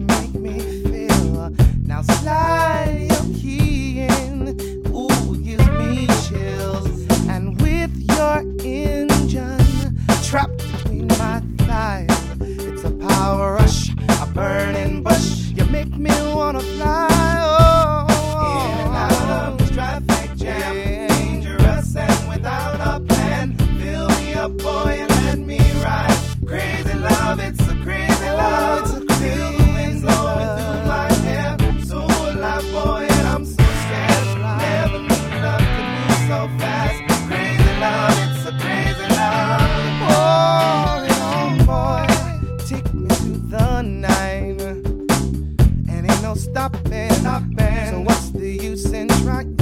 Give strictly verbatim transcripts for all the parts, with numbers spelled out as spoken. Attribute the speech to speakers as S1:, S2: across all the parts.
S1: make me feel. Now slide your key in. Ooh, gives me chills. And with your engine trapped between my thighs, it's a power rush, a burning bush. You make me wanna fly. Oh, in and out of this traffic jam, yeah. Dangerous and without a plan. Fill me up, boy, and let me ride. Crazy love, it's a crazy love. It's a crazy Feel the wind blowing through my hair. So alive, boy, and I'm so scared. Never knew love could move so fast. Crazy love, it's a crazy love. Oh, on, boy, take me to the night. And ain't no stopping, stopping. So what's the use in trying?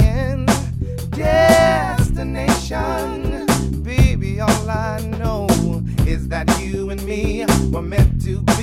S1: Destination, baby, all I know is that you and me were meant to be.